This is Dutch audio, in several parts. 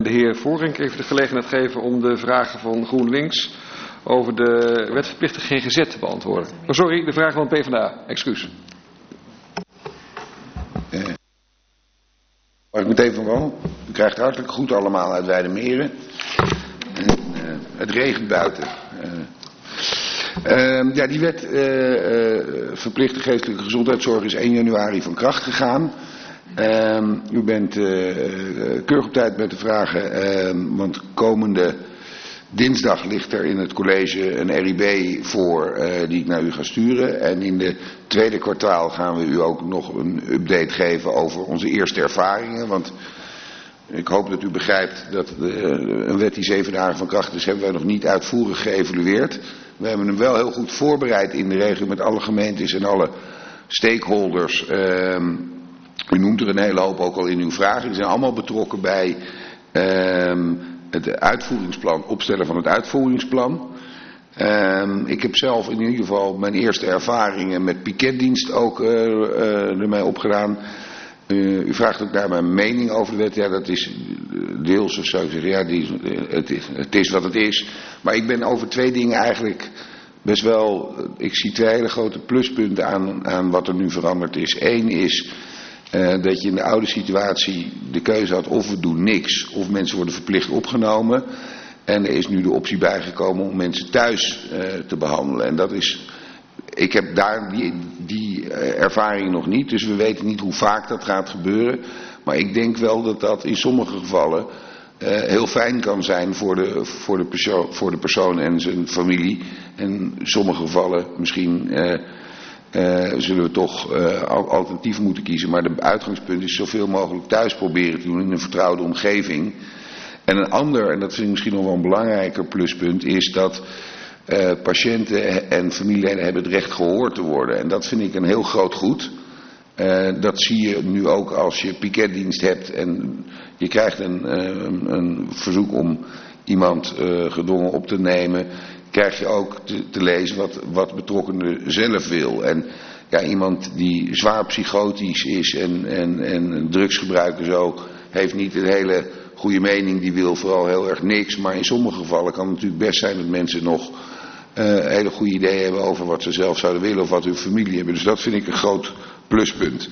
de heer Voorink even de gelegenheid geven om de vragen van GroenLinks over de wet verplichte GGZ te beantwoorden. Oh, sorry, de vraag van PvdA. Excuus. Mag ik meteen van wal? U krijgt hartelijk goed allemaal uit Weijdermeren. Het regent buiten. Ja, die wet verplichte geestelijke gezondheidszorg is 1 januari van kracht gegaan. U bent keurig op tijd met de vragen, want komende dinsdag ligt er in het college een RIB voor die ik naar u ga sturen. En in de tweede kwartaal gaan we u ook nog een update geven over onze eerste ervaringen. Want ik hoop dat u begrijpt dat een wet die 7 dagen van kracht is, hebben wij nog niet uitvoerig geëvalueerd. We hebben hem wel heel goed voorbereid in de regio met alle gemeentes en alle stakeholders. U noemt er een hele hoop ook al in uw vragen. Die zijn allemaal betrokken bij het uitvoeringsplan, opstellen van het uitvoeringsplan. Ik heb zelf in ieder geval mijn eerste ervaringen met piketdienst ook ermee opgedaan. U vraagt ook naar mijn mening over de wet. Ja, dat is deels, of zou ik zeggen, ja, het is wat het is. Maar ik ben over 2 dingen eigenlijk best wel, ik zie 2 hele grote pluspunten aan wat er nu veranderd is. 1 is dat je in de oude situatie de keuze had of we doen niks of mensen worden verplicht opgenomen. En er is nu de optie bijgekomen om mensen thuis te behandelen. En dat is, ik heb daar die ervaring nog niet, dus we weten niet hoe vaak dat gaat gebeuren. Maar ik denk wel dat dat in sommige gevallen heel fijn kan zijn voor de persoon en zijn familie. En in sommige gevallen misschien zullen we toch alternatief moeten kiezen. Maar de uitgangspunt is zoveel mogelijk thuis proberen te doen in een vertrouwde omgeving. En een ander, en dat vind ik misschien nog wel een belangrijker pluspunt, is dat patiënten en familieleden hebben het recht gehoord te worden. En dat vind ik een heel groot goed. Dat zie je nu ook als je piketdienst hebt en je krijgt een verzoek om iemand gedwongen op te nemen. Krijg je ook te lezen wat betrokkenen zelf wil. En ja, iemand die zwaar psychotisch is en drugsgebruiker zo, heeft niet een hele goede mening, die wil vooral heel erg niks. Maar in sommige gevallen kan het natuurlijk best zijn dat mensen nog hele goede ideeën hebben over wat ze zelf zouden willen of wat hun familie hebben. Dus dat vind ik een groot pluspunt.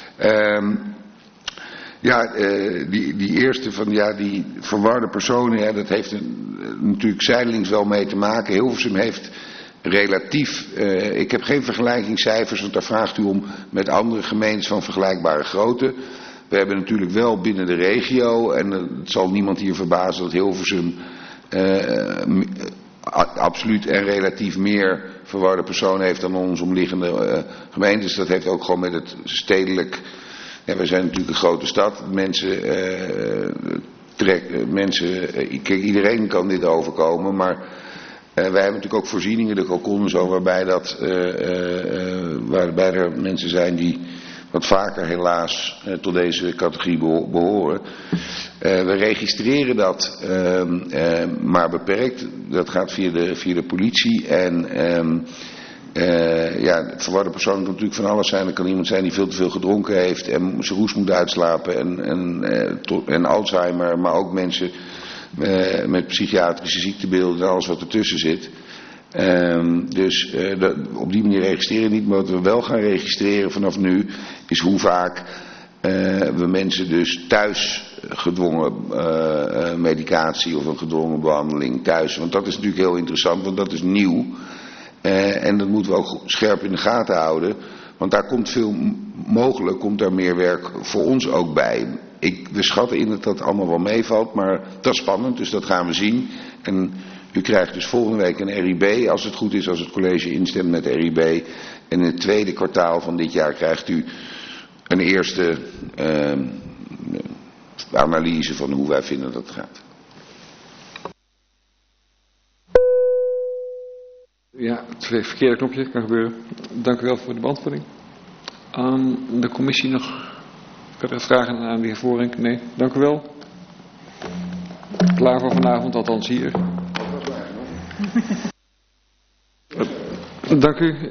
Die eerste van die verwarde personen, ja, dat heeft natuurlijk zijdelings wel mee te maken. Hilversum heeft relatief, ik heb geen vergelijkingscijfers, want daar vraagt u om met andere gemeentes van vergelijkbare grootte. We hebben natuurlijk wel binnen de regio, en het zal niemand hier verbazen dat Hilversum absoluut en relatief meer verwarde personen heeft dan ons omliggende gemeentes. Dat heeft ook gewoon met het stedelijk. Ja, we zijn natuurlijk een grote stad. Kijk, iedereen kan dit overkomen, maar wij hebben natuurlijk ook voorzieningen, de kalkoen en zo, waarbij er mensen zijn die wat vaker helaas tot deze categorie behoren. We registreren dat maar beperkt. Dat gaat via de politie. En verwarde personen kan natuurlijk van alles zijn. Er kan iemand zijn die veel te veel gedronken heeft en zijn roes moet uitslapen en Alzheimer. Maar ook mensen met psychiatrische ziektebeelden en alles wat ertussen zit. Op die manier registreren we niet. Maar wat we wel gaan registreren vanaf nu is hoe vaak we mensen dus thuis gedwongen medicatie of een gedwongen behandeling thuis. Want dat is natuurlijk heel interessant, want dat is nieuw. En dat moeten we ook scherp in de gaten houden. Want daar komt daar meer werk voor ons ook bij. We schatten in dat dat allemaal wel meevalt, maar dat is spannend, dus dat gaan we zien. En u krijgt dus volgende week een RIB, als het goed is, als het college instemt met RIB. En in het tweede kwartaal van dit jaar krijgt u een eerste analyse van hoe wij vinden dat het gaat. Ja, het verkeerde knopje kan gebeuren. Dank u wel voor de beantwoording. Aan de commissie nog verdere vragen aan de heer Voorink? Nee, dank u wel. Klaar voor vanavond, althans hier. Dank u.